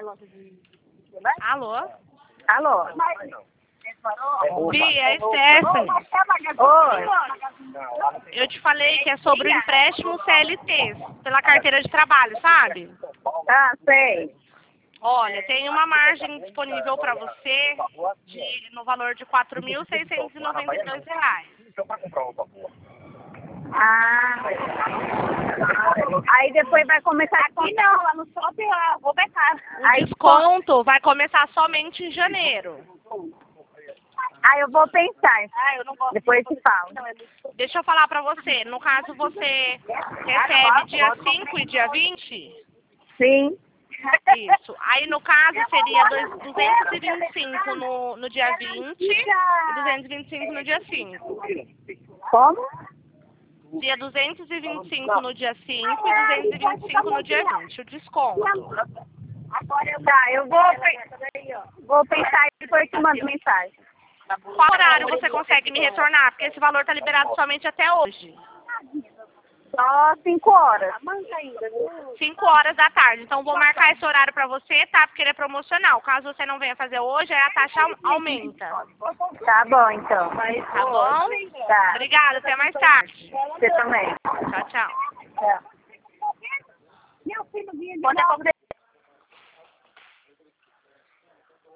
Alô? Alô? Bia, é Stephanie. Oi. Eu te falei que é sobre o empréstimo CLT, pela carteira de trabalho, sabe? Ah, sei. Olha, tem uma margem disponível para você no valor de R$ 4.692. Ah. Aí depois vai começar Aqui não, lá no shopping eu vou becar. O desconto vai começar somente em janeiro. Aí eu vou pensar. Eu não gosto. Depois te falo. Deixa eu falar para você, no caso você recebe dia 5 e dia 20? Sim. Isso. Aí no caso seria 225 no dia 20 e 225 no dia 5. Como? Dia 225 no dia 5 e 225 no dia 20, o desconto. Tá, eu vou pensar e depois te mando mensagem. Qual horário você consegue me retornar? Porque esse valor está liberado somente até hoje. Só 5 horas. 5 horas da tarde. Então vou marcar esse horário para você, tá? Porque ele é promocional. Caso você não venha fazer hoje, aí a taxa aumenta. Tá bom, então. Tá bom? Tá. Obrigada, até mais tarde. Você também. Tchau, tchau. Tchau. Quando é